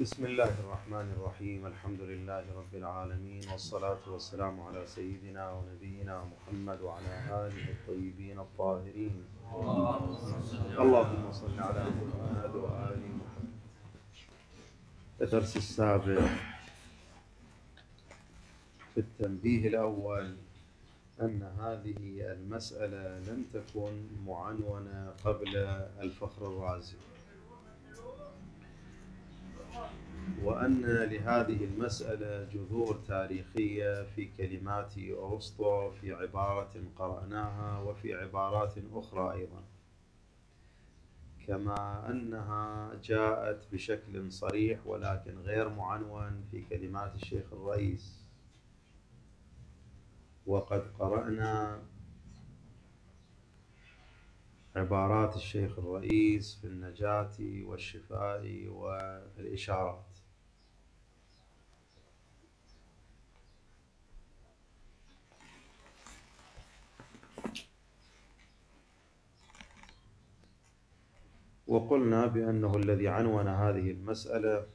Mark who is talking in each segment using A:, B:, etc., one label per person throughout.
A: بسم الله الرحمن الرحيم. الحمد لله رب العالمين، والصلاة والسلام على سيدنا ونبينا محمد وعلى آله الطيبين الطاهرين. اللهم صل على محمد وآل محمد. الدرس السابع في التنبيه الأول أن هذه المسألة لم تكن معنونة قبل الفخر الرازي، وأن لهذه المسألة جذور تاريخية في كلمات أرسطو في عبارة قرأناها وفي عبارات أخرى أيضا، كما أنها جاءت بشكل صريح ولكن غير معنون في كلمات الشيخ الرئيس. وقد قرأنا عبارات الشيخ الرئيس في النجاة والشفاء والإشارات. وقلنا بأنه الذي عنون هذه المسألة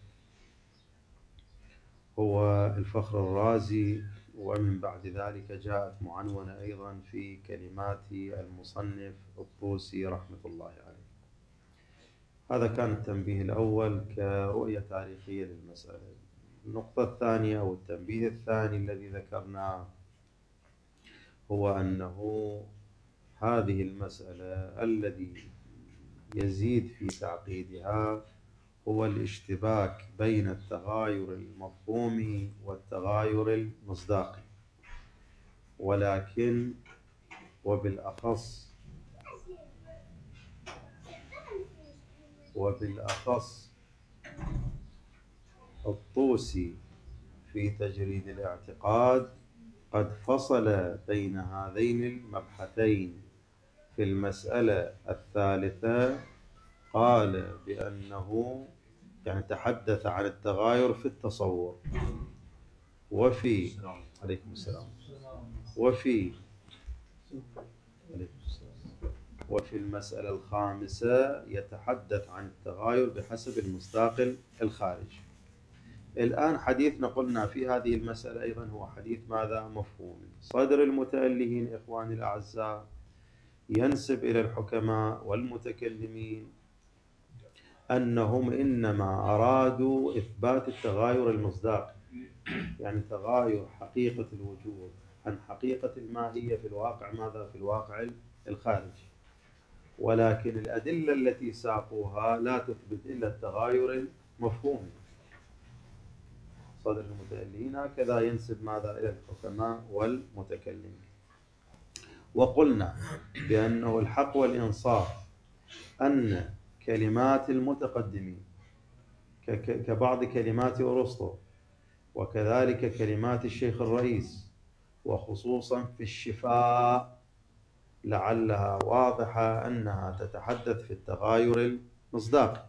A: هو الفخر الرازي، ومن بعد ذلك جاءت معنونة أيضا في كلمات المصنف الطوسي رحمة الله عليه. هذا كان التنبيه الأول كرؤية تاريخية للمسألة. النقطة الثانية أو التنبيه الثاني الذي ذكرناه هو أنه هذه المسألة الذي يزيد في تعقيدها هو الاشتباك بين التغاير المفهومي والتغاير المصداقي، ولكن وبالأخص الطوسي في تجريد الاعتقاد قد فصل بين هذين المبحثين. في المسألة الثالثة قال بأنه تحدث عن التغاير في التصور عليكم السلام وفي المسألة الخامسة يتحدث عن التغاير بحسب المصداق الخارجي. الآن حديثنا قلنا في هذه المسألة أيضا هو حديث ماذا؟ مفهومي. صدر المتألهين إخواني الأعزاء ينسب إلى الحكماء والمتكلمين أنهم إنما أرادوا إثبات التغاير المصداقي، يعني تغاير حقيقة الوجود عن حقيقة الماهية في الواقع ماذا؟ في الواقع الخارجي، ولكن الأدلة التي ساقوها لا تثبت إلا التغاير المفهومي. صدر المتألهين هكذا ينسب ماذا؟ إلى الحكماء والمتكلمين. وقلنا بأنه الحق والإنصاف أن كلمات المتقدمين كبعض كلمات أرسطو وكذلك كلمات الشيخ الرئيس، وخصوصا في الشفاء لعلها واضحة أنها تتحدث في التغاير المصداقي،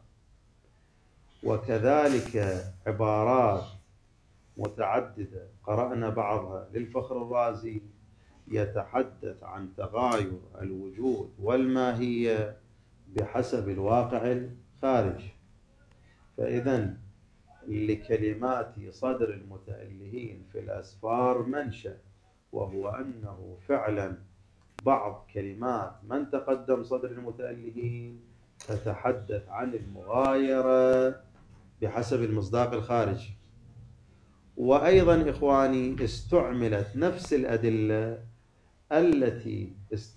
A: وكذلك عبارات متعددة قرأنا بعضها للفخر الرازي يتحدث عن تغاير الوجود والماهية بحسب الواقع الخارجي. فإذا لكلمات صدر المتألهين في الأسفار منشأ، وهو أنه فعلا بعض كلمات من تقدم صدر المتألهين تتحدث عن المغايرة بحسب المصداق الخارجي. وأيضا إخواني استعملت نفس الأدلة التي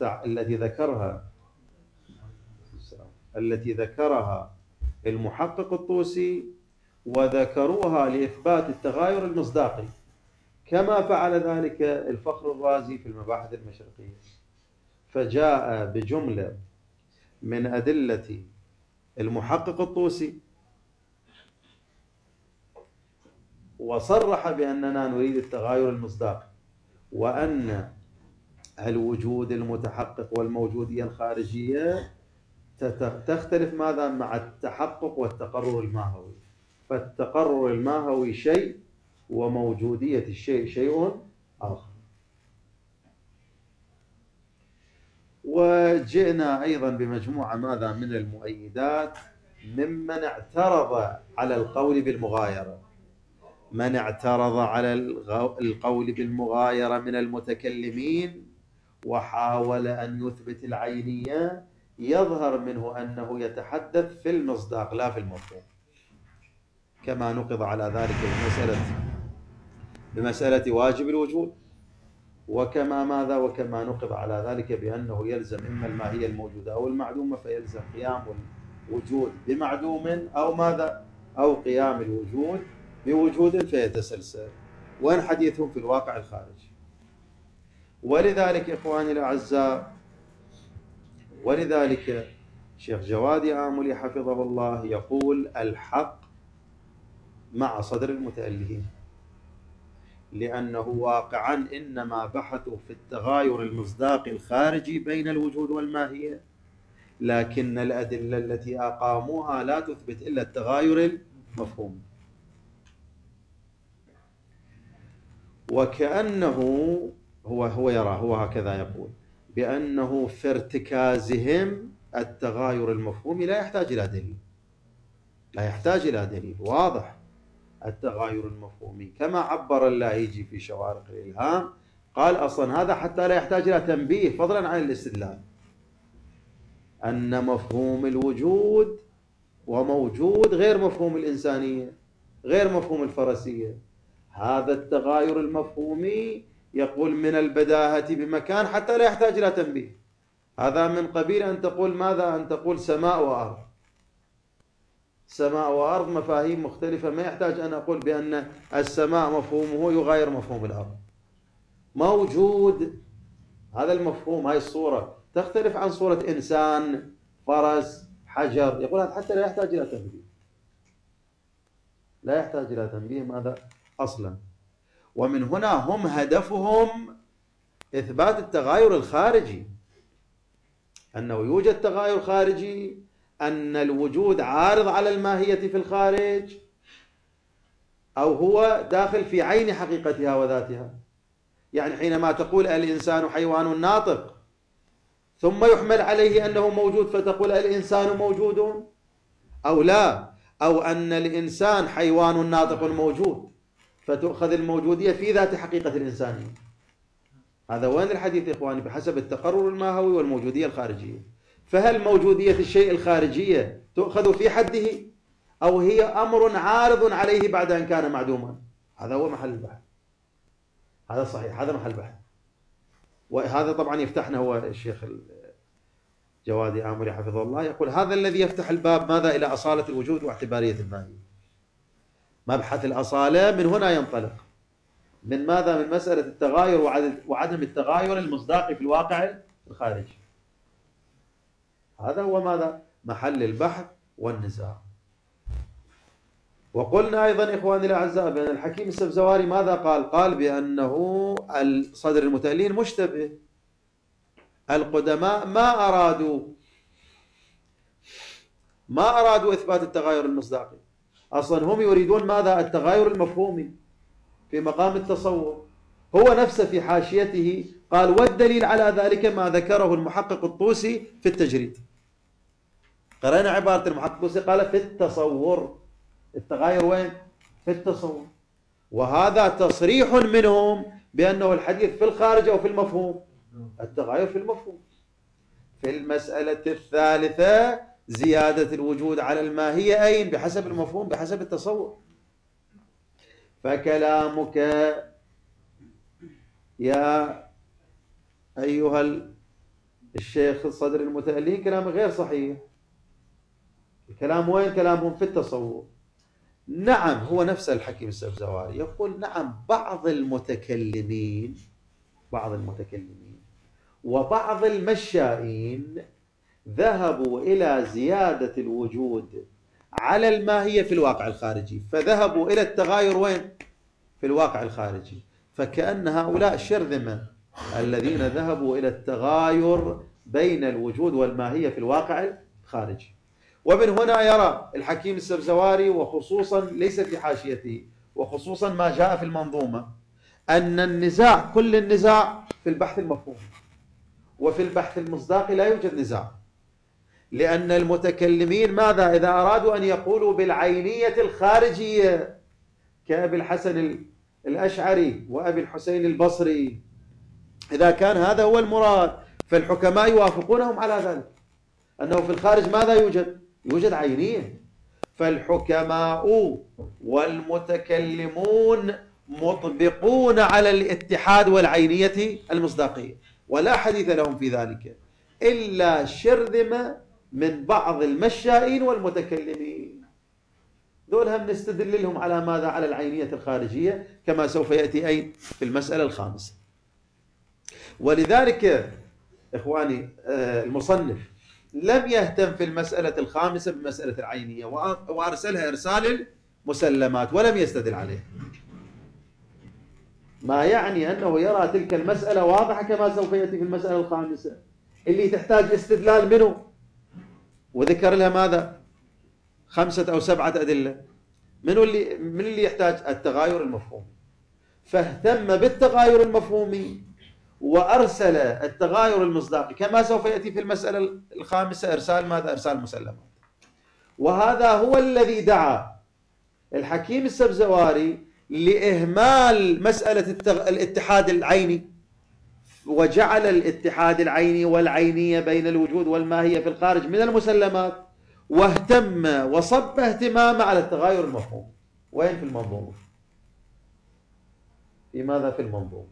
A: ذكرها المحقق الطوسي وذكروها لإثبات التغاير المصداقي، كما فعل ذلك الفخر الرازي في المباحث المشرقية، فجاء بجملة من أدلة المحقق الطوسي وصرح بأننا نريد التغاير المصداقي، وأن الوجود المتحقق والموجودية الخارجية تختلف ماذا؟ مع التحقق والتقرر الماهوي، فالتقرر الماهوي شيء وموجودية الشيء شيء آخر. وجئنا أيضا بمجموعة ماذا؟ من المؤيدات ممن اعترض على القول بالمغايرة. من اعترض على القول بالمغايرة من المتكلمين وحاول أن يثبت العينية يظهر منه أنه يتحدث في المصداق لا في المفهوم، كما نقض على ذلك بمسألة واجب الوجود، وكما نقض على ذلك بأنه يلزم إما الماهية الموجودة أو المعدومة، فيلزم قيام الوجود بمعدوم أو ماذا، أو قيام الوجود بوجود فيتسلسل. وين حديثهم في الواقع الخارجي. ولذلك إخواني الأعزاء، ولذلك شيخ جواد آملي حفظه الله يقول الحق مع صدر المتألهين، لأنه واقعا إنما بحثوا في التغاير المصداقي الخارجي بين الوجود والماهية، لكن الأدلة التي أقاموها لا تثبت إلا التغاير المفهوم. وكأنه هو يرى، هو هكذا يقول، بأنه في ارتكازهم التغاير المفهومي لا يحتاج إلى دليل، لا يحتاج إلى دليل واضح. التغاير المفهومي كما عبر اللاهيجي في شوارق الإلهام، قال أصلا هذا حتى لا يحتاج إلى تنبيه فضلا عن الاستدلال، أن مفهوم الوجود وموجود غير مفهوم الإنسانية، غير مفهوم الفرسية. هذا التغاير المفهومي يقول من البداهة بمكان حتى لا يحتاج إلى تنبيه. هذا من قبيل أن تقول ماذا؟ أن تقول سماء وأرض. سماء وأرض مفاهيم مختلفة، ما يحتاج أن أقول بأن السماء مفهومه يغاير مفهوم الأرض. موجود، هذا المفهوم، هاي الصورة تختلف عن صورة إنسان، فرس، حجر. يقول هذا حتى لا يحتاج إلى تنبيه، لا يحتاج إلى تنبيه ماذا أصلا. ومن هنا هم هدفهم إثبات التغاير الخارجي، أنه يوجد تغاير خارجي، أن الوجود عارض على الماهية في الخارج، أو هو داخل في عين حقيقتها وذاتها. يعني حينما تقول الإنسان حيوان ناطق ثم يحمل عليه أنه موجود فتقول الإنسان موجود، أو لا، أو أن الإنسان حيوان ناطق موجود فتؤخذ الموجودية في ذات حقيقة الإنسانية. هذا وين الحديث يا إخواني؟ بحسب التقرر الماهوي والموجودية الخارجية. فهل موجودية الشيء الخارجية تؤخذ في حده، أو هي أمر عارض عليه بعد أن كان معدوما؟ هذا هو محل البحث، هذا صحيح، هذا محل البحث. وهذا طبعا يفتحنا، هو الشيخ جوادي آملي حفظه الله يقول هذا الذي يفتح الباب ماذا؟ إلى أصالة الوجود واعتبارية الماهية. مبحث الأصالة من هنا ينطلق، من ماذا؟ من مسألة التغاير وعدم التغاير المصداقي في الواقع الخارجي. هذا هو ماذا؟ محل البحث والنزاع. وقلنا أيضا إخواني الأعزاء بأن الحكيم السبزواري ماذا قال؟ قال بأنه الصدر المتألين مشتبه. القدماء ما أرادوا إثبات التغاير المصداقي، أصلا هم يريدون ماذا؟ التغاير المفهومي في مقام التصور. هو نفسه في حاشيته قال والدليل على ذلك ما ذكره المحقق الطوسي في التجريد. قرأنا عبارة المحقق الطوسي قال في التصور، التغاير وين؟ في التصور. وهذا تصريح منهم بأنه الحديث في الخارج أو في المفهوم، التغاير في المفهوم. في المسألة الثالثة زيادة الوجود على الماهية أين؟ بحسب المفهوم، بحسب التصور. فكلامك يا أيها الشيخ الصدر المتألين كلام غير صحيح. الكلام وين؟ كلامهم في التصور. نعم، هو نفس الحكيم السبزواري يقول نعم، بعض المتكلمين وبعض المشائين ذهبوا إلى زيادة الوجود على الماهية في الواقع الخارجي، فذهبوا إلى التغاير وين؟ في الواقع الخارجي. فكأن هؤلاء الشرذمة الذين ذهبوا إلى التغاير بين الوجود والماهية في الواقع الخارجي. ومن هنا يرى الحكيم السبزواري، وخصوصا ليس في حاشيته، وخصوصا ما جاء في المنظومة، أن النزاع، كل النزاع في البحث المفهوم، وفي البحث المصداقي لا يوجد نزاع، لأن المتكلمين ماذا إذا أرادوا أن يقولوا بالعينية الخارجية كأبي الحسن الأشعري وأبي الحسين البصري، إذا كان هذا هو المراد فالحكماء يوافقونهم على ذلك، أنه في الخارج ماذا يوجد؟ يوجد عينية. فالحكماء والمتكلمون مطبقون على الاتحاد والعينية المصداقية، ولا حديث لهم في ذلك إلا شرذمة من بعض المشائين والمتكلمين، دول هم نستدل لهم على ماذا؟ على العينية الخارجية، كما سوف يأتي أين؟ في المسألة الخامسة. ولذلك إخواني المصنف لم يهتم في المسألة الخامسة بمسألة العينية، وأرسلها إرسال المسلمات ولم يستدل عليه، ما يعني أنه يرى تلك المسألة واضحة كما سوف يأتي في المسألة الخامسة اللي تحتاج استدلال منه، وذكر لها ماذا؟ 5 أو 7 أدلة. من اللي يحتاج؟ التغاير المفهومي، فاهتم بالتغاير المفهومي وأرسل التغاير المصداقي كما سوف يأتي في المسألة الخامسة إرسال ماذا؟ إرسال مسلمات. وهذا هو الذي دعا الحكيم السبزواري لإهمال مسألة الاتحاد العيني، وجعل الاتحاد العيني والعينية بين الوجود والماهية في الخارج من المسلمات، واهتم وصب اهتمام على التغاير المفهوم. وين في المنظومة؟ في ماذا في المنظومة؟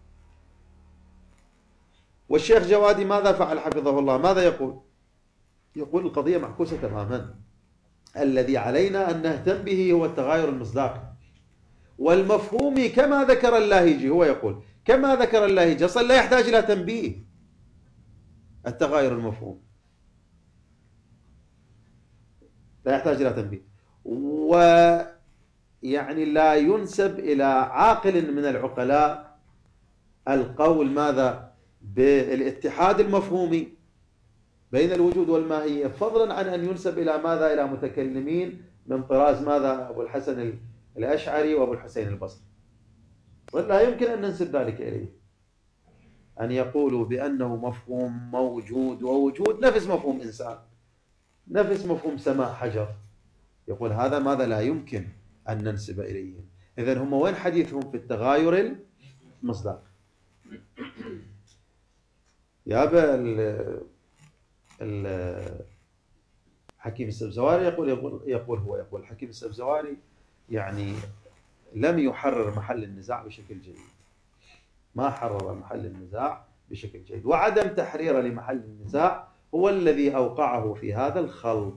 A: والشيخ جوادي ماذا فعل حفظه الله؟ ماذا يقول؟ يقول القضية معكوسة تماما، الذي علينا أن نهتم به هو التغاير المصداقي والمفهومي كما ذكر اللاهجي. هو يقول كما ذكر اللاهجي، أصلا لا يحتاج إلى تنبيه. التغاير المفهوم لا يحتاج إلى تنبيه، ويعني لا ينسب إلى عاقل من العقلاء القول ماذا؟ بالاتحاد المفهومي بين الوجود والماهية، فضلا عن أن ينسب إلى ماذا؟ إلى متكلمين من طراز ماذا؟ أبو الحسن الأشعري وأبو الحسين البصري. ولا يمكن أن ننسب ذلك إليه، أن يقولوا بأنه مفهوم موجود ووجود نفس مفهوم إنسان، نفس مفهوم سماء حجر. يقول هذا ماذا؟ لا يمكن أن ننسب إليهم. إذن هم وين حديثهم في التغاير المصداقي؟ يا الحكيم السبزواري يقول الحكيم السبزواري يعني لم يحرر محل النزاع بشكل جيد، ما حرر محل النزاع بشكل جيد، وعدم تحريره لمحل النزاع هو الذي أوقعه في هذا الخلط،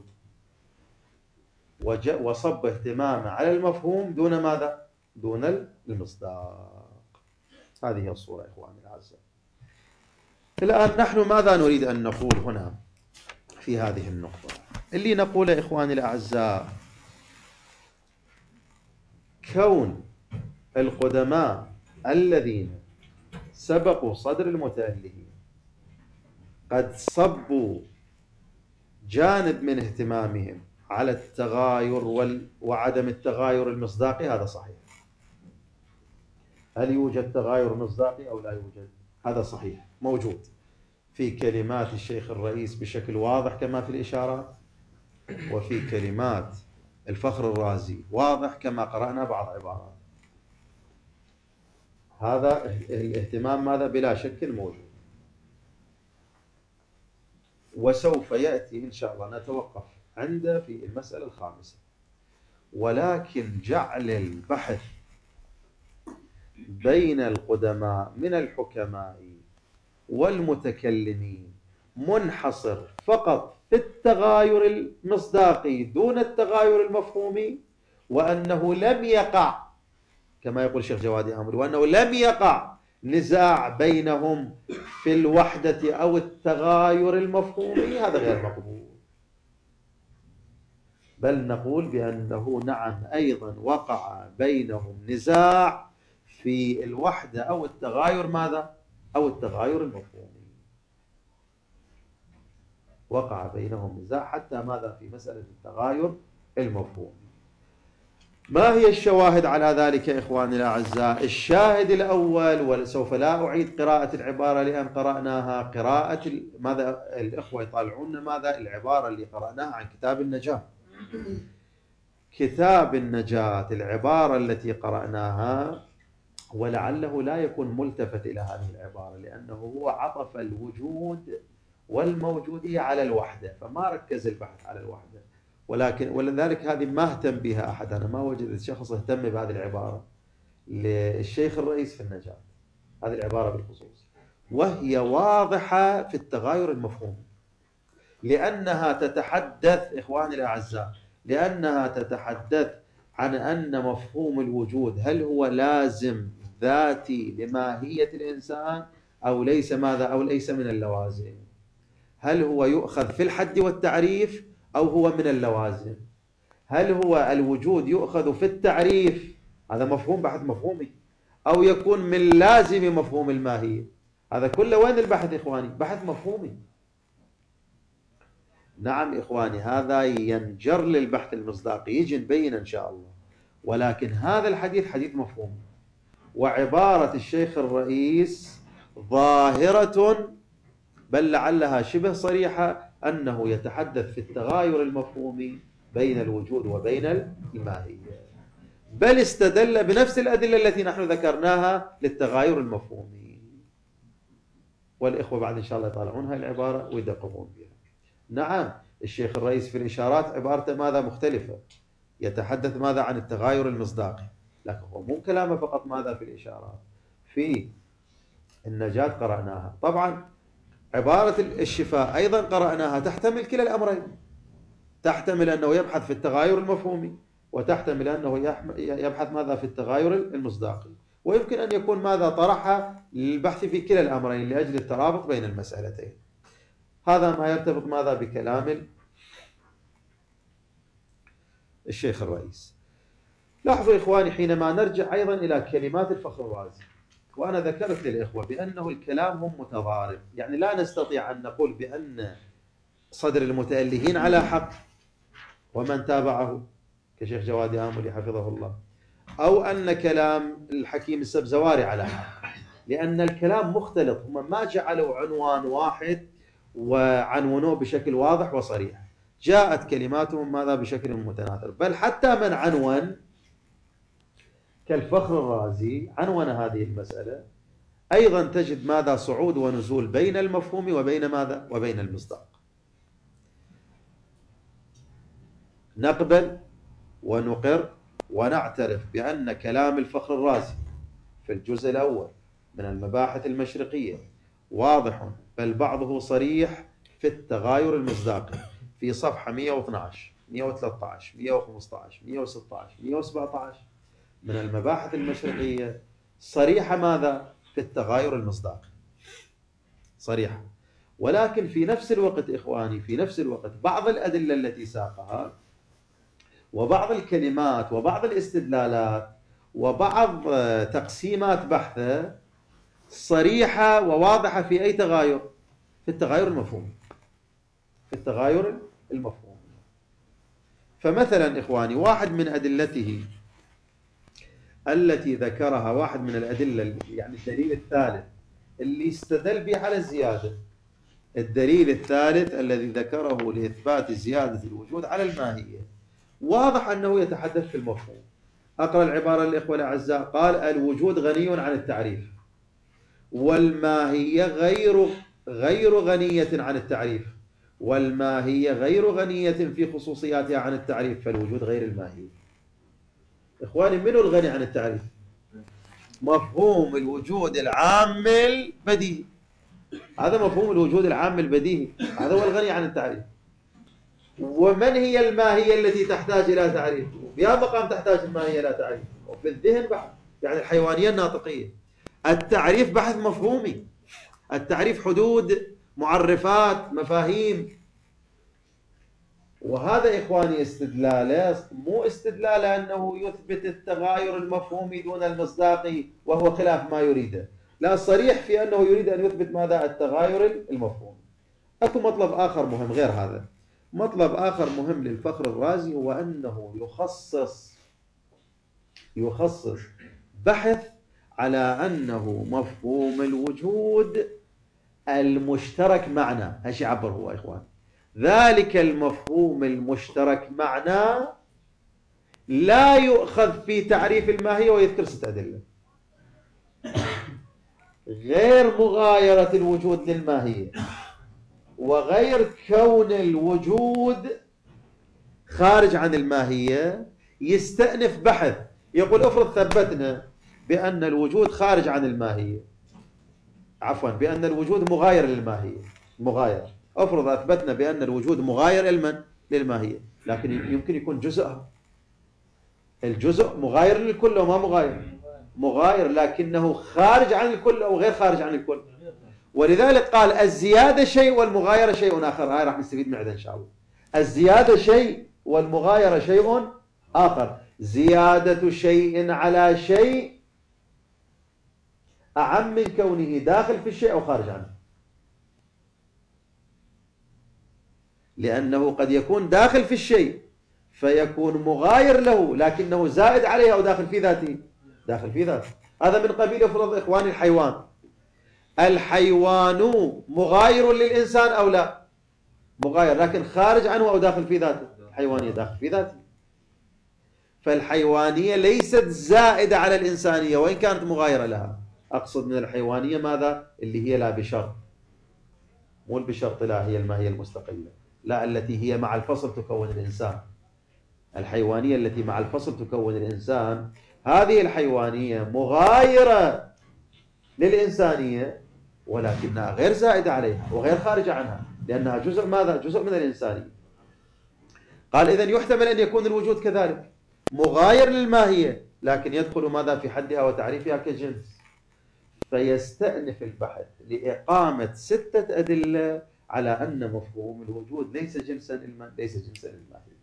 A: وصب اهتمامه على المفهوم دون ماذا؟ دون المصداق. هذه هي الصورة إخواني الأعزاء. الآن نحن ماذا نريد أن نقول هنا في هذه النقطة؟ اللي نقول إخواني الأعزاء، كون القدماء الذين سبقوا صدر المتألهين قد صبوا جانب من اهتمامهم على التغاير وعدم التغاير المصداقي، هذا صحيح. هل يوجد تغاير مصداقي أو لا يوجد؟ هذا صحيح، موجود في كلمات الشيخ الرئيس بشكل واضح كما في الإشارات، وفي كلمات الفخر الرازي واضح كما قرأنا بعض عبارات. هذا الاهتمام ماذا؟ بلا شك موجود، وسوف يأتي إن شاء الله نتوقف عنده في المسألة الخامسة. ولكن جعل البحث بين القدماء من الحكماء والمتكلمين منحصر فقط في التغاير المصداقي دون التغاير المفهومي، وأنه لم يقع كما يقول الشيخ جوادي أمري، وأنه لم يقع نزاع بينهم في الوحدة أو التغاير المفهومي، هذا غير مقبول. بل نقول بأنه نعم أيضا وقع بينهم نزاع في الوحدة أو التغاير ماذا؟ أو التغاير المفهومي. وقع بينهم نزاع حتى ماذا؟ في مسألة التغاير المفهومي. ما هي الشواهد على ذلك إخواني الأعزاء؟ الشاهد الأول، وسوف لا أعيد قراءة العبارة لأن قرأناها قراءة ماذا الإخوة يطالعون ماذا العبارة اللي قرأناها عن كتاب النجاة. كتاب النجاة العبارة التي قرأناها، ولعله لا يكون ملتفت إلى هذه العبارة لأنه هو عطف الوجود والموجودية على الوحدة، فما ركز البحث على الوحدة، ولذلك هذه ما اهتم بها أحد. أنا ما وجدت شخص اهتم بهذه العبارة للشيخ الرئيس في النجاة، هذه العبارة بالخصوص، وهي واضحة في التغاير المفهومي، لأنها تتحدث إخواني الأعزاء، لأنها تتحدث عن أن مفهوم الوجود هل هو لازم ذاتي لماهية الإنسان أو ليس ماذا، أو ليس من اللوازم، هل هو يؤخذ في الحد والتعريف أو هو من اللوازم، هل هو الوجود يؤخذ في التعريف، هذا مفهوم بحث مفهومي، أو يكون من لازم مفهوم الماهية. هذا كله وين البحث إخواني؟ بحث مفهومي. نعم إخواني، هذا ينجر للبحث المصداقي، يجي نبين إن شاء الله، ولكن هذا الحديث حديث مفهومي، وعبارة الشيخ الرئيس ظاهرة بل لعلها شبه صريحة أنه يتحدث في التغاير المفهومي بين الوجود وبين الماهية، بل استدل بنفس الأدلة التي نحن ذكرناها للتغاير المفهومي، والإخوة بعد إن شاء الله يطالعون هاي العبارة ويدققون بها. نعم الشيخ الرئيس في الإشارات عبارته ماذا مختلفة، يتحدث ماذا عن التغاير المصداقي، لكن هو مو كلامه فقط ماذا في الإشارات، في النجاة قرأناها، طبعا عبارة الشفاء أيضا قرأناها، تحتمل كلا الأمرين، تحتمل أنه يبحث في التغاير المفهومي، وتحتمل أنه يبحث ماذا في التغاير المصداقي، ويمكن أن يكون ماذا طرحها للبحث في كلا الأمرين لأجل الترابط بين المسألتين. هذا ما يرتبط ماذا بكلام الشيخ الرئيس. لاحظوا إخواني حينما نرجع أيضا إلى كلمات الفخر الرازي، وأنا ذكرت للإخوة بأنه الكلام هم متضارب، يعني لا نستطيع أن نقول بأن صدر المتألهين على حق ومن تابعه كشيخ جواد آملي حفظه الله، أو أن كلام الحكيم السبزواري على حق، لأن الكلام مختلط، هم ما جعلوا عنوان واحد وعنونوه بشكل واضح وصريح، جاءت كلماتهم ماذا بشكل متناثر، بل حتى من عنون كالفخر الرازي عنون هذه المسألة، أيضا تجد ماذا صعود ونزول بين المفهوم وبين ماذا وبين المصداق. نقبل ونقر ونعترف بأن كلام الفخر الرازي في الجزء الأول من المباحث المشرقية واضح، بل بعضه صريح في التغاير المصداقي، في صفحة 112 113 115 116 117 من المباحث المشرقية صريحة ماذا في التغاير المصداقي، صريحة. ولكن في نفس الوقت إخواني، في نفس الوقت بعض الأدلة التي ساقها وبعض الكلمات وبعض الاستدلالات وبعض تقسيمات بحثه صريحة وواضحة في أي تغاير؟ في التغاير المفهومي، في التغاير المفهومي. فمثلا إخواني واحد من أدلته التي ذكرها، واحد من الأدلة يعني الدليل الثالث اللي استدل به على الزيادة، الدليل الثالث الذي ذكره لإثبات زيادة الوجود على الماهية، واضح أنه يتحدث في المفهوم. أقرأ العبارة للإخوة الأعزاء، قال الوجود غني عن التعريف، والماهية غير غنية عن التعريف، والماهية غير غنية في خصوصياتها عن التعريف، فالوجود غير الماهية. إخواني منو الغني عن التعريف؟ مفهوم الوجود العام البديهي، هذا مفهوم الوجود العام البديهي، هذا هو الغني عن التعريف. ومن هي الماهية التي تحتاج إلى تعريف؟ بهذا مقام تحتاج الماهية إلى تعريف، وفي الذهن بحث، يعني الحيوانية الناطقية. التعريف بحث مفهومي، التعريف حدود، معرفات، مفاهيم. وهذا إخواني استدلاله مو استدلال أنه يثبت التغاير المفهومي دون المصداقي وهو خلاف ما يريده، لا، صريح في أنه يريد أن يثبت ماذا؟ التغاير المفهومي. أكو مطلب آخر مهم غير هذا، مطلب آخر مهم للفخر الرازي هو أنه يخصص يخصص بحث على أنه مفهوم الوجود المشترك معنا. هالشي عبر هو إخوان، ذلك المفهوم المشترك معنا لا يؤخذ في تعريف الماهية، ويذكر 6 أدلة غير مغايرة الوجود للماهية، وغير كون الوجود خارج عن الماهية. يستأنف بحث يقول افرض ثبتنا بأن الوجود خارج عن الماهية، عفوا بأن الوجود مغاير للماهية، مغاير. افرض أثبتنا بأن الوجود مغاير للماهية، لكن يمكن يكون جزءها، الجزء مغاير للكل وما مغاير، مغاير لكنه خارج عن الكل أو غير خارج عن الكل. ولذلك قال الزيادة شيء والمغايرة شيء آخر. هاي راح نستفيد منها إن شاء الله. الزيادة شيء والمغايرة شيء آخر. زيادة شيء على شيء أعم من كونه داخل في الشيء أو خارج عنه، لأنه قد يكون داخل في الشيء فيكون مغاير له لكنه زائد عليه أو داخل في ذاته، داخل في ذاته. هذا من قبيل افرض إخواني الحيوان. الحيوان مغاير للإنسان أو لا؟ مغاير، لكن خارج عنه أو داخل في ذاته؟ الحيوانية داخل في ذاته. فالحيوانية ليست زائدة على الإنسانية وإن كانت مغايرة لها. أقصد من الحيوانية ماذا؟ اللي هي لا بشرط، مو بشرط لا، هي الماهية المستقلة، لا التي هي مع الفصل تكون الإنسان. الحيوانية التي مع الفصل تكون الإنسان، هذه الحيوانية مغايرة للإنسانية ولكنها غير زائدة عليها وغير خارجة عنها، لأنها جزء ماذا؟ جزء من الإنسانية. قال إذن يحتمل أن يكون الوجود كذلك مغاير للماهية لكن يدخل ماذا في حدها وتعريفها كجنس. فيستأنف البحث لإقامة 6 أدلة على أن مفهوم الوجود ليس جنسا للماهية.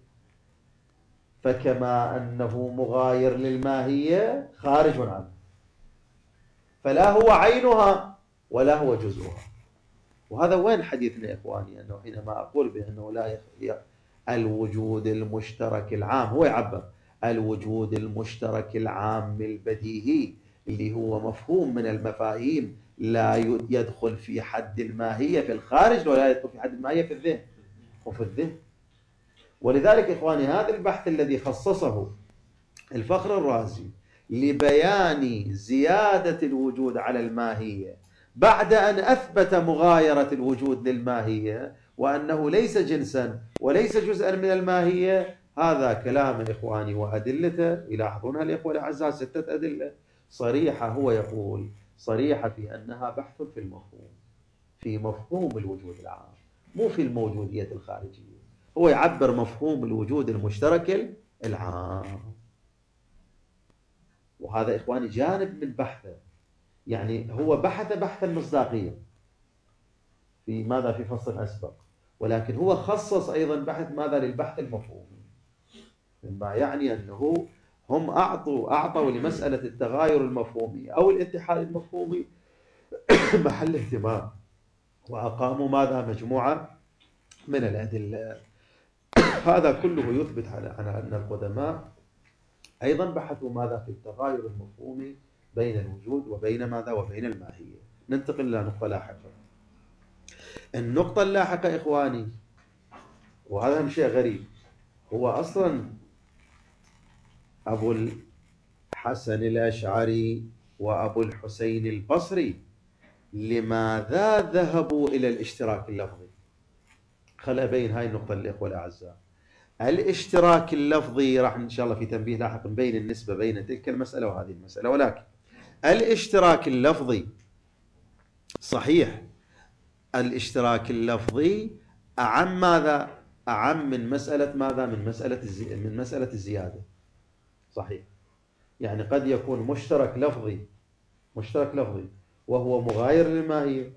A: فكما أنه مغاير للماهية خارج عنه، فلا هو عينها ولا هو جزءها. وهذا وين حديثنا يا إخواني؟ أنه حينما أقول بأنه لا يخفي الوجود المشترك العام، هو يعبر الوجود المشترك العام البديهي اللي هو مفهوم من المفاهيم لا يدخل في حد الماهية في الخارج ولا يدخل في حد الماهية في الذهن وفي الذهن. ولذلك إخواني هذا البحث الذي خصصه الفخر الرازي لبيان زيادة الوجود على الماهية بعد أن أثبت مغايرة الوجود للماهية وأنه ليس جنسا وليس جزءا من الماهية، هذا كلام إخواني وأدلته يلاحظونها الإخوة الأعزاء 6 أدلة صريحة. هو يقول صريحة في أنها بحث في المفهوم، في مفهوم الوجود العام، مو في الموجودية الخارجية. هو يعبر مفهوم الوجود المشترك العام. وهذا إخواني جانب من بحثه، يعني هو بحث المصداقية في ماذا؟ في فصل أسبق، ولكن هو خصص أيضا بحث ماذا؟ للبحث المفهومي، مما يعني أنه هم أعطوا لمسألة التغاير المفهومي أو الاتحاد المفهومي محل اهتمام، وأقاموا ماذا؟ مجموعة من الأدلة. هذا كله يثبت على أن القدماء أيضا بحثوا ماذا؟ في التغاير المفهومي بين الوجود وبين ماذا؟ وبين الماهية. ننتقل إلى نقطة لاحقة. النقطة اللاحقة إخواني، وهذا هم شيء غريب، هو أصلا أبو الحسن الأشعري وأبو الحسين البصري لماذا ذهبوا إلى الاشتراك اللفظي؟ خل أبين هاي النقطة للإخوة الأعزاء. الاشتراك اللفظي راح إن شاء الله في تنبيه لاحق بين النسبة بين تلك المسألة وهذه المسألة، ولكن الاشتراك اللفظي صحيح، الاشتراك اللفظي أعم ماذا؟ أعم من مسألة ماذا؟ من مسألة الزيادة. صحيح، يعني قد يكون مشترك لفظي وهو مغاير للماهية،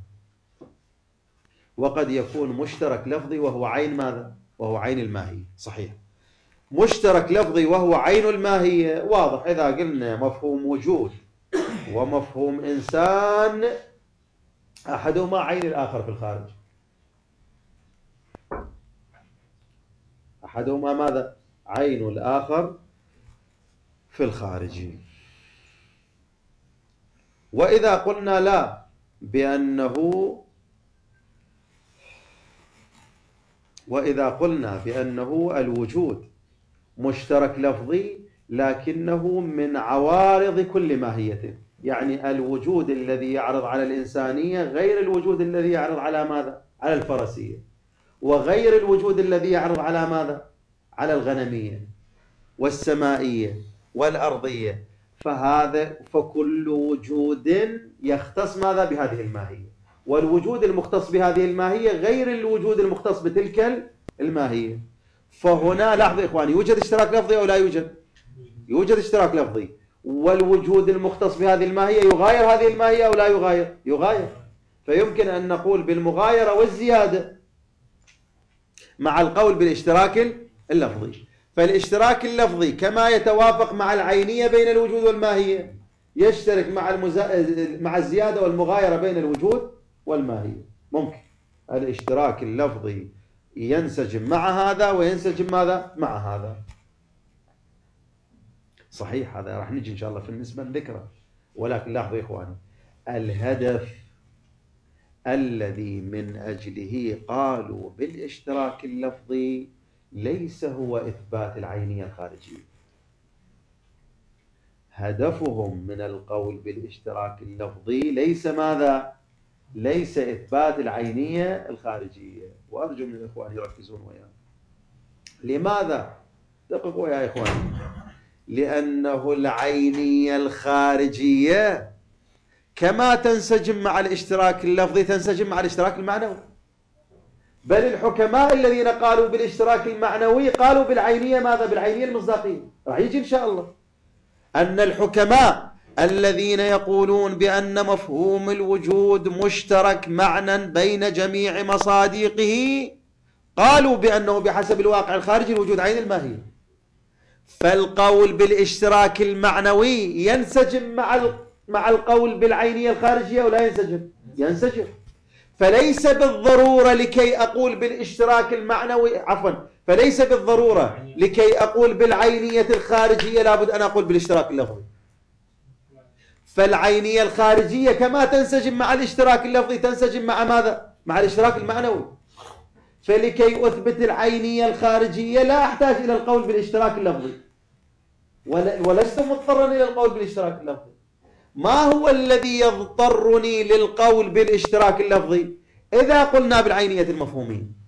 A: وقد يكون مشترك لفظي وهو عين ماذا؟ وهو عين الماهية. صحيح، مشترك لفظي وهو عين الماهية واضح. إذا قلنا مفهوم وجود ومفهوم إنسان، أحدهما عين الآخر في الخارج، أحدهما ماذا؟ عين الآخر في الخارجي. وإذا قلنا لا بأنه الوجود مشترك لفظي لكنه من عوارض كل ماهية، يعني الوجود الذي يعرض على الإنسانية غير الوجود الذي يعرض على ماذا؟ على الفرسية، وغير الوجود الذي يعرض على ماذا؟ على الغنمية والسمائية والأرضية. فكل وجود يختص ماذا؟ بهذه الماهية، والوجود المختص بهذه الماهية غير الوجود المختص بتلك الماهية. فهنا لاحظوا إخواني، يوجد اشتراك لفظي أو لا يوجد؟ يوجد اشتراك لفظي، والوجود المختص بهذه الماهية يغاير هذه الماهية أو لا يغاير؟ يغاير. فيمكن أن نقول بالمغايرة والزيادة مع القول بالاشتراك اللفظي. فالاشتراك اللفظي كما يتوافق مع العينية بين الوجود والماهية يشترك مع الزيادة والمغايرة بين الوجود والماهية. ممكن الاشتراك اللفظي ينسجم مع هذا وينسجم ماذا؟ مع هذا. صحيح، هذا راح نجي إن شاء الله في النسبة الذكرى. ولكن لاحظوا يا إخواني، الهدف الذي من أجله قالوا بالاشتراك اللفظي ليس هو إثبات العينية الخارجية. هدفهم من القول بالاشتراك اللفظي ليس ماذا؟ ليس إثبات العينية الخارجية. وأرجو من الإخوان يركزون ويانا. لماذا؟ دققوا يا إخواني. لأنه العينية الخارجية كما تنسجم مع الاشتراك اللفظي تنسجم مع الاشتراك المعنوي. بل الحكماء الذين قالوا بالاشتراك المعنوي قالوا بالعينية ماذا؟ بالعينية المصداقية. راح يجي إن شاء الله أن الحكماء الذين يقولون بأن مفهوم الوجود مشترك معنى بين جميع مصادقه قالوا بأنه بحسب الواقع الخارجي الوجود عين الماهية. فالقول بالاشتراك المعنوي ينسجم مع القول بالعينية الخارجية ولا ينسجم؟ ينسجم. فليس بالضرورة لكي أقول بالاشتراك المعنوي فليس بالضرورة لكي أقول بالعينية الخارجية لابد أن أقول بالاشتراك اللفظي. فالعينية الخارجية كما تنسجم مع الاشتراك اللفظي تنسجم مع ماذا؟ مع الاشتراك المعنوي. فلكي أثبت العينية الخارجية لا أحتاج إلى القول بالاشتراك اللفظي، ولست مضطرا إلى القول بالاشتراك اللفظي. ما هو الذي يضطرني للقول بالاشتراك اللفظي؟ إذا قلنا بالعينية المفهومية.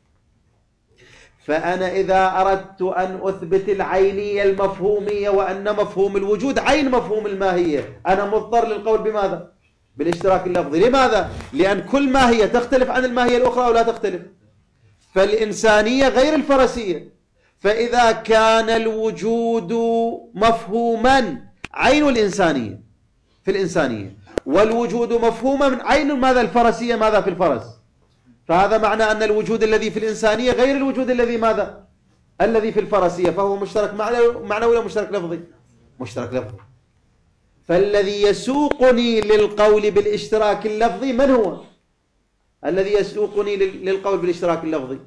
A: فأنا إذا أردت أن أثبت العينية المفهومية وأن مفهوم الوجود عين مفهوم الماهية أنا مضطر للقول بماذا؟ بالاشتراك اللفظي. لماذا؟ لأن كل ماهية تختلف عن الماهية الأخرى أو لا تختلف. فالإنسانية غير الفرسية. فإذا كان الوجود مفهوما عين الإنسانية في الإنسانية، والوجود مفهوما من عين ماذا؟ الفرسية ماذا؟ في الفرس. فهذا معنى أن الوجود الذي في الإنسانية غير الوجود الذي ماذا؟ الذي في الفرسية. فهو مشترك معنوي ولا مشترك لفظي؟ مشترك لفظي. فالذي يسوقني للقول بالاشتراك اللفظي من هو؟ الذي يسوقني للقول بالاشتراك اللفظي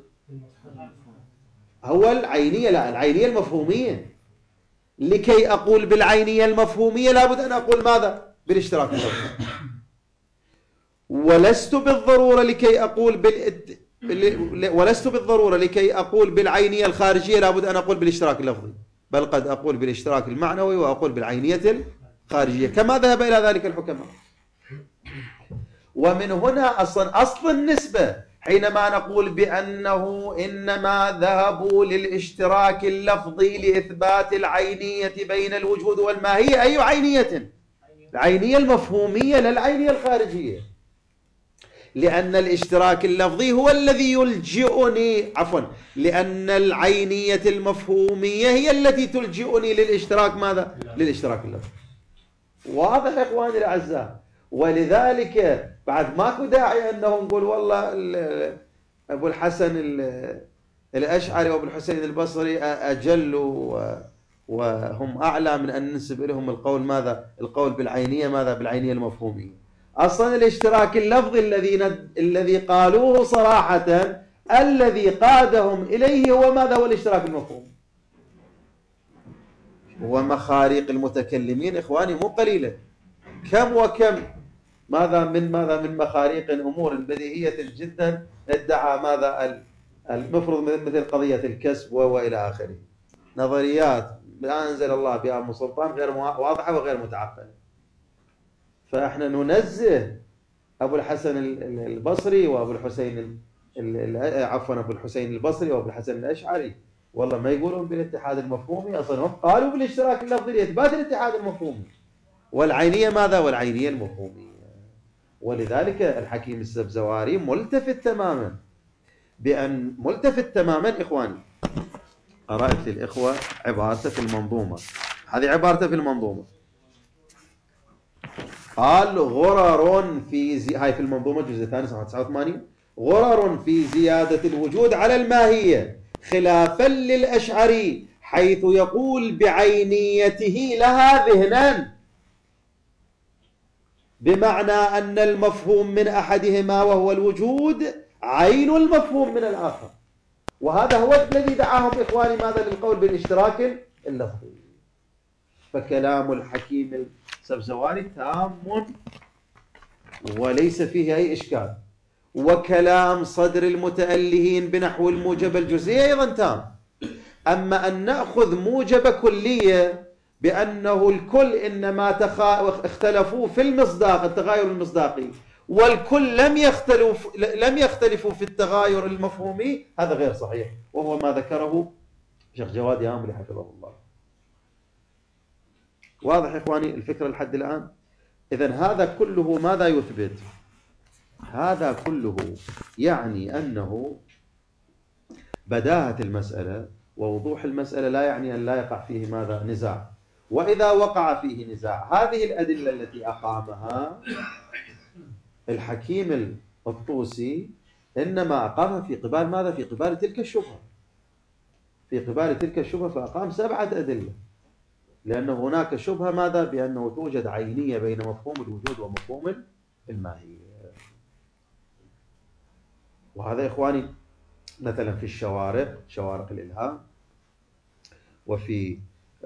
A: هو العينية، لا العينية المفهومية. لكي أقول بالعينية المفهومية لابد أن أقول ماذا؟ بالاشتراك اللفظي. ولست بالضرورة لكي أقول بالعينية الخارجية لابد أن أقول بالاشتراك اللفظي، بل قد أقول بالاشتراك المعنوي وأقول بالعينية الخارجية كما ذهب إلى ذلك الحكماء. ومن هنا أصل النسبة حينما نقول بأنه إنما ذهبوا للاشتراك اللفظي لإثبات العينية بين الوجود والماهية. أي عينية؟ العينية المفهومية لا العينية الخارجية. لأن الاشتراك اللفظي هو الذي يلجئني لأن العينية المفهومية هي التي تلجئني للاشتراك ماذا؟ للاشتراك اللفظي. واضح يا إخواني الأعزاء؟ ولذلك بعد ماكو داعي أنه نقول والله أبو الحسن الأشعري وأبو الحسين البصري أجل وهم أعلى من أن ننسب لهم القول ماذا؟ القول بالعينية ماذا؟ بالعينية المفهومية. أصلا الاشتراك اللفظي الذي قالوه صراحة الذي قادهم إليه هو ماذا؟ هو الاشتراك المفهومي. ومخاريق المتكلمين إخواني مو قليلة، كم وكم ماذا من مخاريق أمور بديهية جدا ادعى ماذا المفروض مثل قضية الكسب وإلى آخره، نظريات لا أنزل الله بها من سلطان غير واضحة وغير متعقلة. فإحنا ننزه أبو الحسن البصري وأبو الحسين أبو الحسين البصري وأبو الحسن الأشعري، والله ما يقولون بالاتحاد المفهومي، أصلا هم قالوا بالاشتراك اللفظي لإثبات الاتحاد المفهومي، والعينية ماذا؟ والعينية المفهومية. ولذلك الحكيم السبزواري ملتفت تماما إخواني. قرأت للإخوة عبارته في المنظومة، هذه عبارته في المنظومة، قال غرر هاي في المنظومة الجزء الثاني صفحة 89، غرر في زيادة الوجود على الماهية خلافا للأشعري حيث يقول بعينيته لها ذهنا، بمعنى أن المفهوم من أحدهما وهو الوجود عين المفهوم من الآخر. وهذا هو الذي دعاهم إخواني ماذا؟ للقول بالاشتراك اللفظي. فكلام الحكيم السبزواري تام وليس فيه أي إشكال، وكلام صدر المتألهين بنحو الموجب الجزئي أيضا تام. أما أن نأخذ موجب كلية بأنه الكل إنما اختلفوا في المصداق التغاير المصداقي، والكل لم يختلفوا في التغاير المفهومي، هذا غير صحيح، وهو ما ذكره شيخ جواد يامري حفظه الله. واضح إخواني الفكرة لحد الآن؟ إذن هذا كله ماذا يثبت؟ هذا كله يعني أنه بداهة المسألة ووضوح المسألة لا يعني أن لا يقع فيه ماذا؟ نزاع. وإذا وقع فيه نزاع، هذه الأدلة التي أقامها الحكيم الطوسي إنما أقامها في قبال ماذا؟ في قبال تلك الشبهة، في قبال تلك الشبهة، فأقام 7 أدلة، لأن هناك شبهة ماذا؟ بأنه توجد عينية بين مفهوم الوجود ومفهوم الماهية. وهذا إخواني مثلا في شوارق الإلهام، وفي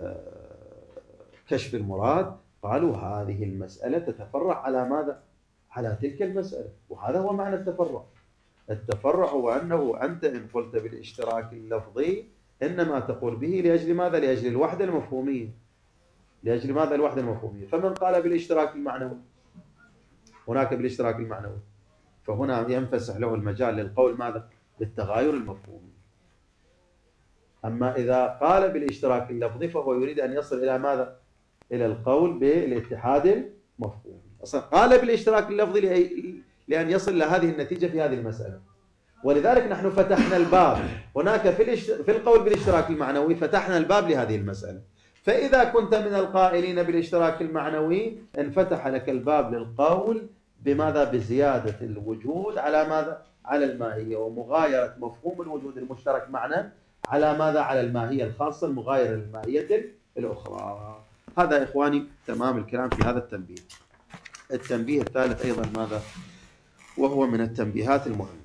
A: كشف المراد، قالوا هذه المسألة تتفرع على ماذا؟ على تلك المسألة. وهذا هو معنى التفرع. التفرع هو أنه أنت إن قلت بالاشتراك اللفظي إنما تقول به لأجل ماذا؟ لأجل الوحدة المفهومية. لأجل ماذا؟ الوحدة المفهومية. فمن قال بالاشتراك المعنوي، هناك بالاشتراك المعنوي، فهنا ينفسح له المجال للقول ماذا؟ بالتغاير المفهومي. أما إذا قال بالاشتراك اللفظي فهو يريد أن يصل إلى ماذا؟ إلى القول بالاتحاد المفهومي. أصلا قال بالاشتراك اللفظي لأن يصل إلى هذه النتيجة في هذه المسألة. ولذلك نحن فتحنا الباب هناك في القول بالاشتراك المعنوي، فتحنا الباب لهذه المسألة. فإذا كنت من القائلين بالاشتراك المعنوي انفتح لك الباب للقول بماذا؟ بزيادة الوجود على ماذا؟ على الماهية، ومغايرة مفهوم الوجود المشترك معنا على ماذا؟ على الماهية الخاصة المغايرة للماهية الأخرى. هذا إخواني تمام الكلام في هذا التنبيه. التنبيه الثالث أيضا ماذا؟ وهو من التنبيهات المهمة.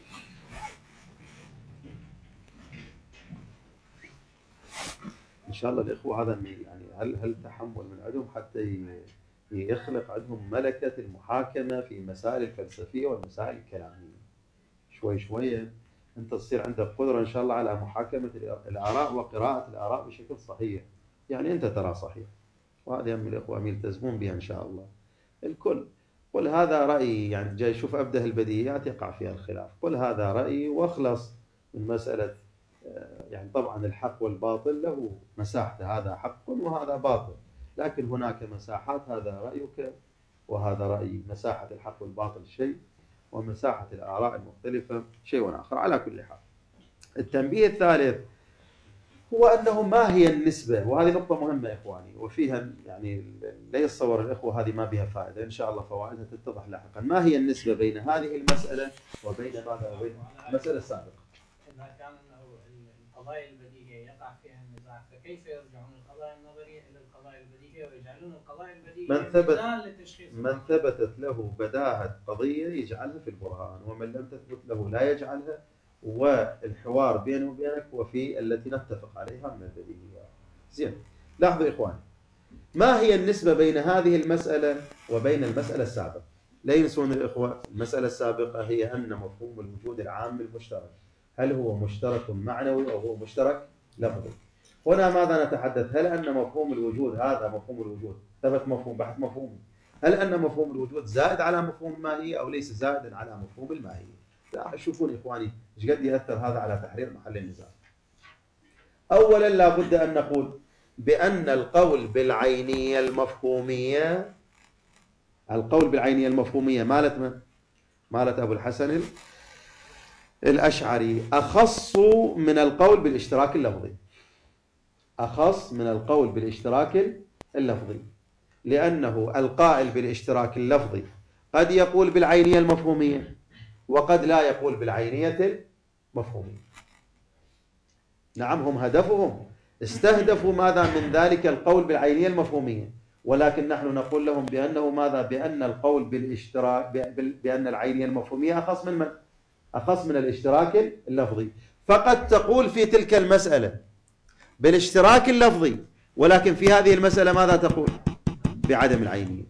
A: إن شاء الله الإخوة هذا يعني هل تحمل من عندهم حتى يخلق عندهم ملكة المحاكمة في مسائل الفلسفية والمسائل الكلامية. شوي شوية أنت تصير عندك قدرة إن شاء الله على محاكمة الآراء وقراءة الآراء بشكل صحيح. يعني أنت ترى صحيح، وهذه من الإخوة يلتزمون بها إن شاء الله الكل. قل هذا رأيي، يعني جاي شوف أبدأ البديهيات يقع فيها الخلاف، قل هذا رأيي واخلص من مسألة. يعني طبعا الحق والباطل له مساحته، هذا حق وهذا باطل، لكن هناك مساحات، هذا رأيك وهذا رأيي. مساحة الحق والباطل شيء، ومساحة الآراء المختلفة شيء آخر. على كل حال التنبيه الثالث هو أنه ما هي النسبة، وهذه نقطة مهمة إخواني، وفيها يعني لا يتصور الإخوة هذه ما بها فائدة، إن شاء الله فوائدها تتضح لاحقا. ما هي النسبة بين هذه المسألة وبين ماذا؟ وبين المسألة السابقة؟
B: إذا كان أنه القضايا البديهية يقع فيها النزاع، فكيف يرجعون القضايا النظرية إلى القضايا البديهية ويجعلون القضايا البديهية
A: من ثبتت له بداهة قضية يجعلها في البرهان، ومن لم تثبت له لا يجعلها. والحوار بينه وبينك وفي التي نتفق عليها من البديهيات. زين، لاحظوا إخواني، ما هي النسبة بين هذه المسألة وبين المسألة السابقة؟ لا ينسون الإخوة، المسألة السابقة هي أن مفهوم الوجود العام المشترك هل هو مشترك معنوي أو هو مشترك لفظي؟ هنا ماذا نتحدث؟ هل أن مفهوم الوجود هذا مفهوم الوجود ثبت مفهوم بحث مفهومي، هل أن مفهوم الوجود زائد على مفهوم الماهية أو ليس زائدا على مفهوم الماهية؟ لا، شوفون إخواني ايش قد يأثر هذا على تحرير محل النزاع. أولا لابد أن نقول بأن القول بالعينية المفهومية، القول بالعينية المفهومية مالت من؟ مالت أبو الحسن الأشعري أخص من القول بالاشتراك اللفظي، أخص من القول بالاشتراك اللفظي، لأنه القائل بالاشتراك اللفظي قد يقول بالعينية المفهومية وقد لا يقول بالعينية المفهومية. نعم، هم هدفهم استهدفوا ماذا من ذلك القول بالعينية المفهومية، ولكن نحن نقول لهم بأنه ماذا؟ بأن القول بالاشتراك بأن العينية المفهومية أخص من من؟ أخص من الاشتراك اللفظي. فقد تقول في تلك المسألة بالاشتراك اللفظي، ولكن في هذه المسألة ماذا تقول؟ بعدم العينية.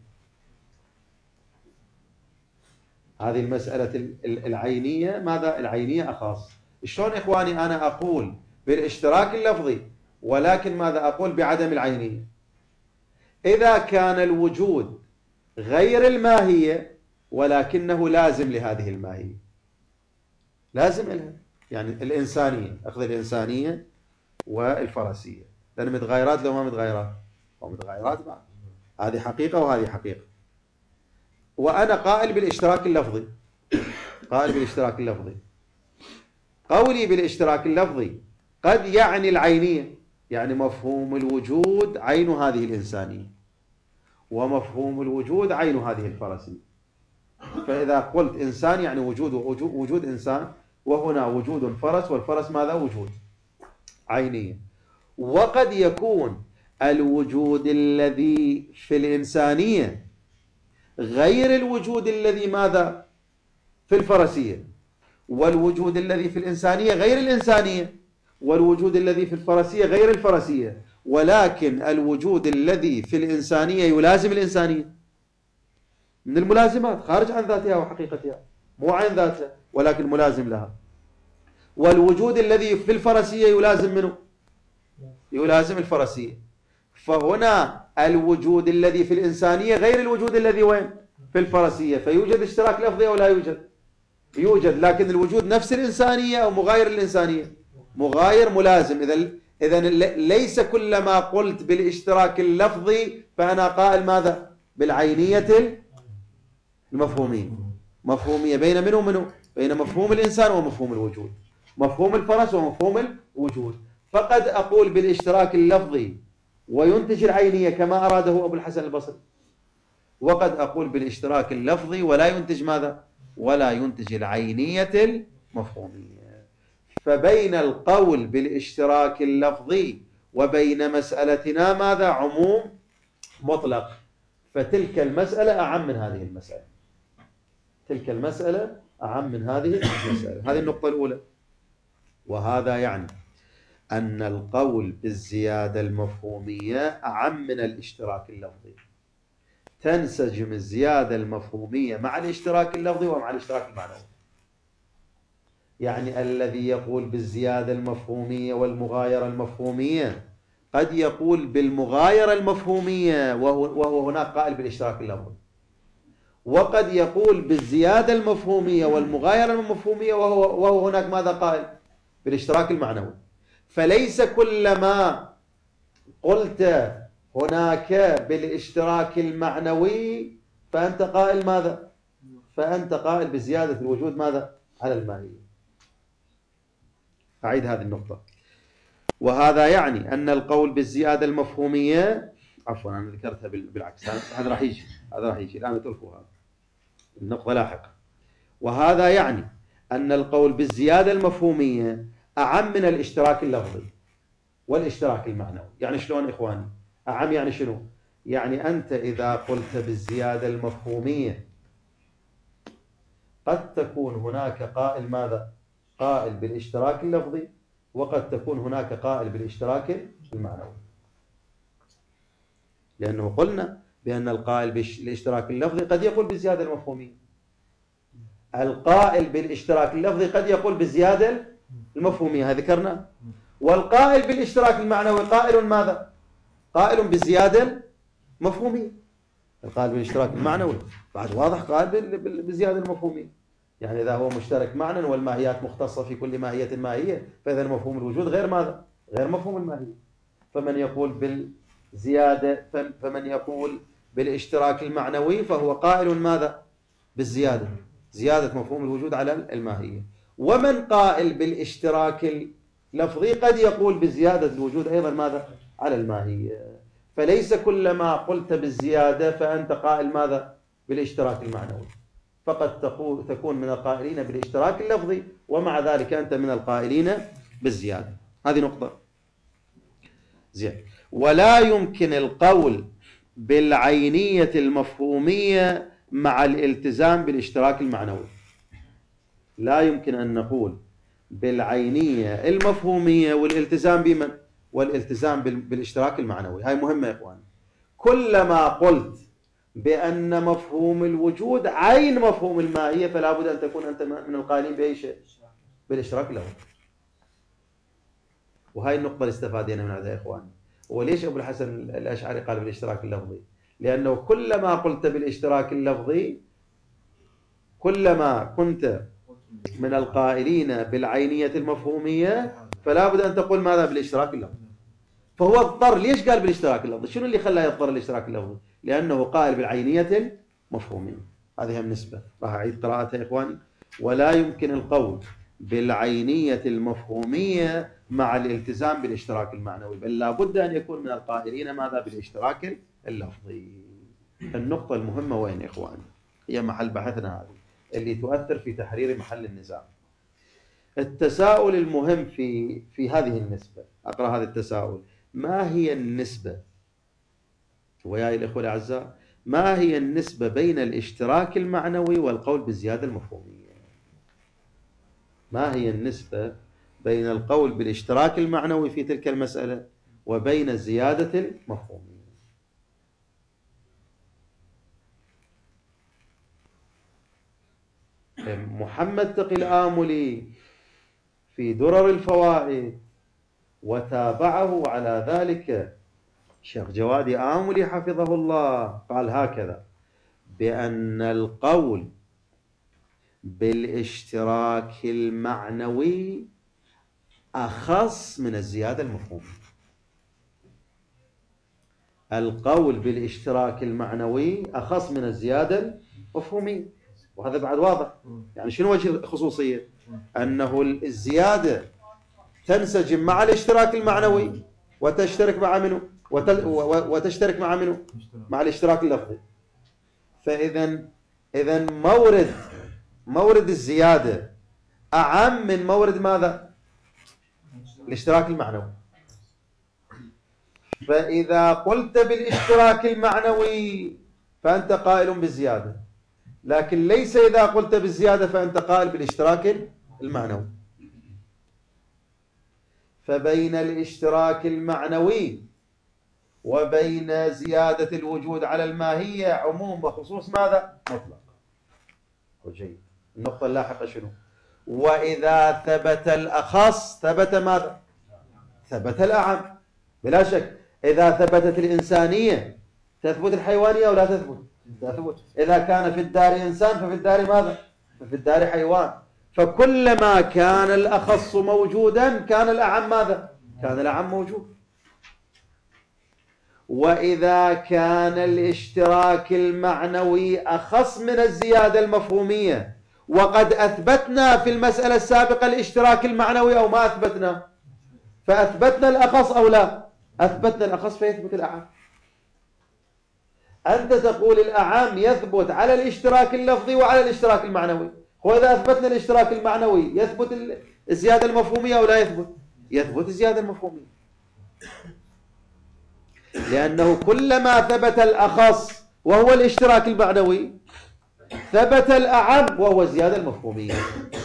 A: هذه المسألة العينية ماذا؟ العينية أخص. شلون إخواني أنا أقول بالاشتراك اللفظي ولكن ماذا أقول بعدم العينية؟ إذا كان الوجود غير الماهية ولكنه لازم لهذه الماهية، لازم لها، يعني الإنسانية، أخذ الإنسانية والفرسية، لأن متغيرات لو ما متغيرات، أو متغيرات بعد، هذه حقيقة وهذه حقيقة. وأنا قائل بالاشتراك اللفظي، قائل بالاشتراك اللفظي، قولي بالاشتراك اللفظي قد يعني العينية، يعني مفهوم الوجود عين هذه الإنسانية ومفهوم الوجود عين هذه الفرسية. فإذا قلت إنسان يعني وجود إنسان، وهنا وجود فرس، والفرس ماذا؟ وجود عينية. وقد يكون الوجود الذي في الإنسانية غير الوجود الذي ماذا؟ في الفرسية، والوجود الذي في الإنسانية غير الإنسانية، والوجود الذي في الفرسية غير الفرسية، ولكن الوجود الذي في الإنسانية يلازم الإنسانية من الملازمات، خارج عن ذاتها وحقيقتها، مو عن ذاتها ولكن ملازم لها. والوجود الذي في الفرسية يلازم منه؟ يلازم الفرسية. فهنا الوجود الذي في الإنسانية غير الوجود الذي وين؟ في الفرسية. فيوجد اشتراك لفظي أو لا يوجد؟ يوجد، لكن الوجود نفس الإنسانية أو مغاير الإنسانية؟ مغاير ملازم. إذا ليس كلما قلت بالاشتراك اللفظي فأنا قائل ماذا؟ بالعينية المفهومية. مفهومية بين من ومنه؟ بين مفهوم الإنسان ومفهوم الوجود، مفهوم الفرس ومفهوم الوجود. فقد أقول بالاشتراك اللفظي وينتج العينية كما أراده أبو الحسن البصري، وقد أقول بالاشتراك اللفظي ولا ينتج ماذا؟ ولا ينتج العينية المفهومية. فبين القول بالاشتراك اللفظي وبين مسألتنا ماذا؟ عموم مطلق. فتلك المسألة أعم من هذه المسألة، تلك المسألة أعم من هذه المسألة. هذه النقطة الأولى. وهذا يعني أن القول بالزيادة المفهومية أعم من الاشتراك اللفظي. تنسجم الزيادة المفهومية مع الاشتراك اللفظي ومع الاشتراك المعنوي. يعني الذي يقول بالزيادة المفهومية والمغايرة المفهومية قد يقول بالمغايرة المفهومية وهو هناك قائل بالاشتراك اللفظي، وقد يقول بالزيادة المفهومية والمغايرة المفهومية وهو هناك ماذا قائل؟ بالاشتراك المعنوي. فليس كلما قلت هناك بالاشتراك المعنوي فأنت قائل ماذا؟ فأنت قائل بزيادة الوجود ماذا؟ على الماهية. أعيد هذه النقطة. وهذا يعني أن القول بالزيادة المفهومية، عفوا أنا ذكرتها بالعكس، هذا راح يجي الآن أتركوا هذا النقطة لاحقا. وهذا يعني أن القول بالزيادة المفهومية أعم من الاشتراك اللفظي والاشتراك المعنوي. يعني شلون إخواني؟ أعم يعني شنو؟ يعني أنت إذا قلت بالزيادة المفهومية قد تكون هناك قائل ماذا؟ قائل بالاشتراك اللفظي، وقد تكون هناك قائل بالاشتراك المعنوي. لأنه قلنا بأن القائل بالاشتراك اللفظي قد يقول بالزيادة المفهومية، القائل بالاشتراك اللفظي قد يقول بالزيادة المفهومية، هذا ذكرنا. والقائل بالاشتراك المعنوي قائل ماذا؟ قائل بالزيادة المفهومية. القائل بالاشتراك المعنوي بعد واضح قائل بالزيادة المفهومية، يعني إذا هو مشترك معنى والماهيات مختصة في كل ماهية ماهية، فإذا مفهوم الوجود غير ماذا؟ غير مفهوم الماهية. فمن يقول بالزيادة، فمن يقول بالاشتراك المعنوي فهو قائل ماذا؟ بالزيادة، زيادة مفهوم الوجود على الماهية. ومن قائل بالاشتراك اللفظي قد يقول بزيادة الوجود أيضا ماذا؟ على الماهية. فليس كلما قلت بالزيادة فأنت قائل ماذا؟ بالاشتراك المعنوي، فقد تكون من القائلين بالاشتراك اللفظي ومع ذلك أنت من القائلين بالزيادة. هذه نقطة. زين. ولا يمكن القول بالعينية المفهومية مع الالتزام بالاشتراك المعنوي. لا يمكن أن نقول بالعينية المفهومية والالتزام بمن؟ والالتزام بالاشتراك المعنوي. هاي مهمة يا إخوان. كلما قلت بأن مفهوم الوجود عين مفهوم الماهية فلا بد أن تكون أنت من القائلين بأي شيء؟ بالاشتراك اللفظي. وهاي النقطة اللي استفادنا من هذا يا إخوان. وليش أبو الحسن الأشعري قال بالاشتراك اللفظي؟ لأنه كلما قلت بالاشتراك اللفظي كلما كنت من القائلين بالعينية المفهومية فلا بد أن تقول ماذا؟ بالاشتراك اللفظي. فهو اضطر. ليش قال بالاشتراك اللفظي؟ شنو اللي خلاه يضطر الاشتراك اللفظي؟ لأنه قائل بالعينية المفهومية. هذه النسبة راح أعيد قراءتها يا إخواني. ولا يمكن القول بالعينية المفهومية مع الالتزام بالاشتراك المعنوي، بل لا بد أن يكون من القائلين ماذا؟ بالاشتراك اللفظي. النقطة المهمة وين يا إخواني؟ هي محل بحثنا هذه اللي تؤثر في تحرير محل النزاع. التساؤل المهم في هذه النسبة، أقرأ هذا التساؤل: ما هي النسبة وياي الإخوة الأعزاء، ما هي النسبة بين الاشتراك المعنوي والقول بالزيادة المفهومية؟ ما هي النسبة بين القول بالاشتراك المعنوي في تلك المسألة وبين الزيادة المفهومية؟ محمد تقي الآملي في درر الفوائد وتابعه على ذلك شيخ جوادي آملي حفظه الله، قال هكذا: بأن القول بالاشتراك المعنوي أخص من الزيادة المفهومية. القول بالاشتراك المعنوي أخص من الزيادة المفهومية، وهذا بعد واضح. يعني شنو وجه الخصوصية؟ أنه الزيادة تنسجم مع الاشتراك المعنوي وتشترك مع منه وتشترك مع منه؟ مع الاشتراك اللفظي. فإذا مورد الزيادة أعم من مورد ماذا؟ الاشتراك المعنوي. فإذا قلت بالاشتراك المعنوي فأنت قائل بالزيادة، لكن ليس إذا قلت بالزيادة فأنت قائل بالاشتراك المعنوي. فبين الاشتراك المعنوي وبين زيادة الوجود على الماهية عموم وخصوص ماذا؟ مطلق. جيد. النقطة اللاحقة شنو؟ وإذا ثبت الأخص ثبت ماذا؟ ثبت الأعم. بلا شك إذا ثبتت الإنسانية تثبت الحيوانية أو لا تثبت؟ تثبت. إذا كان في الدار إنسان ففي الدار ماذا؟ ففي الدار حيوان. فكلما كان الأخص موجودا كان الأعم ماذا؟ كان الأعم موجود. وإذا كان الاشتراك المعنوي أخص من الزيادة المفهومية وقد أثبتنا في المسألة السابقة الاشتراك المعنوي أو ما أثبتنا، فأثبتنا الأخص أو لا؟ أثبتنا الأخص فيثبت الأعم. أنت تقول الأعم يثبت على الاشتراك اللفظي وعلى الاشتراك المعنوي، وإذا أثبتنا الاشتراك المعنوي يثبت الزيادة المفهومية أو لا يثبت؟ يثبت الزيادة المفهومية، لأنه كلما ثبت الأخص وهو الاشتراك المعنوي ثبت الأعم وهو الزيادة المفهومية.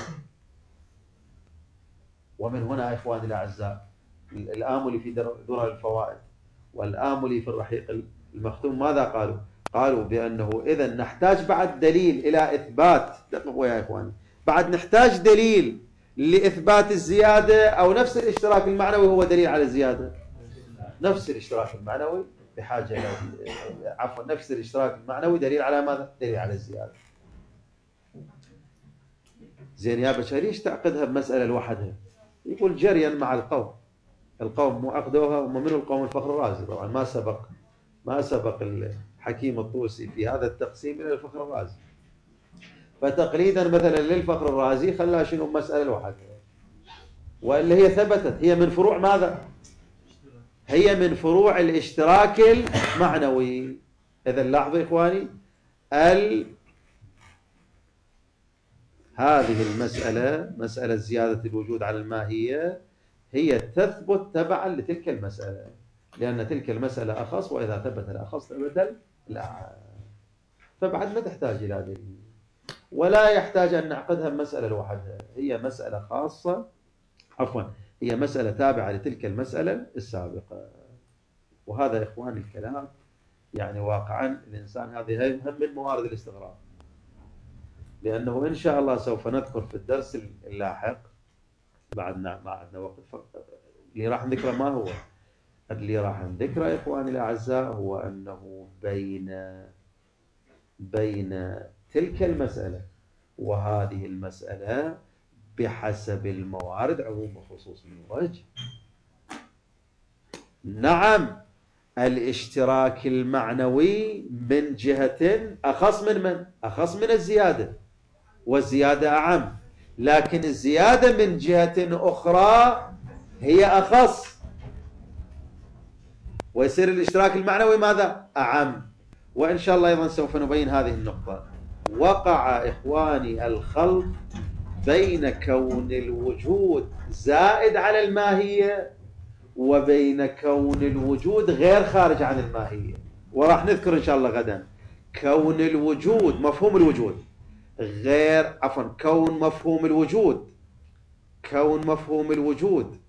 A: ومن هنا إخواني الأعزاء الآملي في درر الفوائد والآملي في الرحيق المختوم ماذا قالوا؟ قالوا بأنه إذا نحتاج بعد دليل إلى إثبات، دققوا يا إخواني، بعد نحتاج دليل لإثبات الزيادة، أو نفس الاشتراك المعنوي هو دليل على الزيادة؟ نفس الاشتراك المعنوي بحاجة عفوا نفس الاشتراك المعنوي دليل على ماذا؟ دليل على الزيادة. زين يا بشر ليش تعقدها بمسألة لوحدها؟ يقول جريا مع القوم مو عقدوها، ومن القوم الفخر الرازي. طبعا ما سبق الحكيم الطوسي في هذا التقسيم إلى الفخر الرازي، فتقليدا مثلا للفخر الرازي خلاها شنو مسألة لوحدها، وإلا هي ثبتت، هي من فروع ماذا؟ هي من فروع الاشتراك المعنوي. إذا لاحظوا إخواني، هذه المسألة، مسألة زيادة الوجود على الماهية، هي تثبت تبعا لتلك المسألة، لأن تلك المسألة أخص، وإذا ثبت الأخص ثبت الأعم، فبعد ما تحتاج إلى دليل، ولا يحتاج أن نعقدها بمسألة لوحدها، هي مسألة خاصة، عفوا هي مسألة تابعة لتلك المسألة السابقة. وهذا إخواني الكلام يعني واقعا الإنسان هذه هم من موارد الاستغراب، لأنه إن شاء الله سوف نذكر في الدرس اللاحق بعدنا ما عندنا وقت اللي راح نذكره ما هو اللي راح نذكره إخواني الأعزاء، هو أنه بين تلك المسألة وهذه المسألة بحسب الموارد عموم وخصوص من وجه. نعم الاشتراك المعنوي من جهة أخص من أخص من الزيادة، والزيادة أعم، لكن الزيادة من جهة أخرى هي أخص، ويصير الاشتراك المعنوي ماذا؟ أعم. وإن شاء الله أيضا سوف نبين هذه النقطة. وقع إخواني الخلط بين كون الوجود زائد على الماهية وبين كون الوجود غير خارج عن الماهية، وراح نذكر إن شاء الله غدا كون الوجود، مفهوم الوجود غير، عفوا كون مفهوم الوجود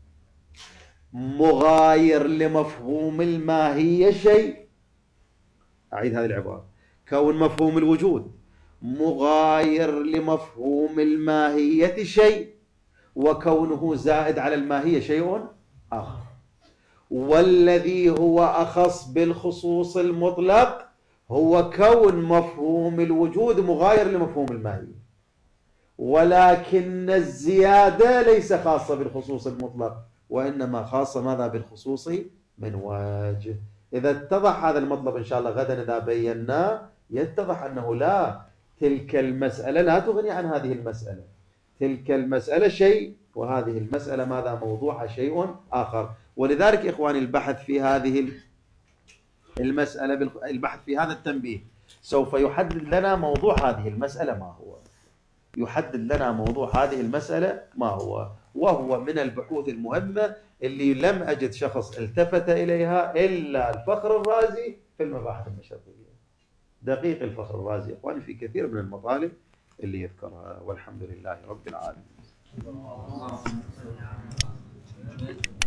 A: مغاير لمفهوم الماهية شيء. أعيد هذه العبارة، كون مفهوم الوجود مغاير لمفهوم الماهية شيء، وكونه زائد على الماهية شيء آخر. والذي هو أخص بالخصوص المطلق هو كون مفهوم الوجود مغاير لمفهوم الماهية، ولكن الزيادة ليس خاصة بالخصوص المطلق، وإنما خاصة ماذا؟ بالخصوص من وجه. إذا اتضح هذا المطلب إن شاء الله غدا إذا بيناه، يتضح أنه لا، تلك المسألة لا تغني عن هذه المسألة، تلك المسألة شيء وهذه المسألة ماذا؟ موضوعها شيء آخر. ولذلك إخواني البحث في هذه المسألة، البحث في هذا التنبيه سوف يحدد لنا موضوع هذه المسألة ما هو، يحدد لنا موضوع هذه المسألة ما هو، وهو من البحوث المهمة اللي لم أجد شخص التفت إليها إلا الفخر الرازي في المباحث المشرقية. دقيق الفخر الرازي إخواني في كثير من المطالب اللي يذكرها، والحمد لله رب العالمين.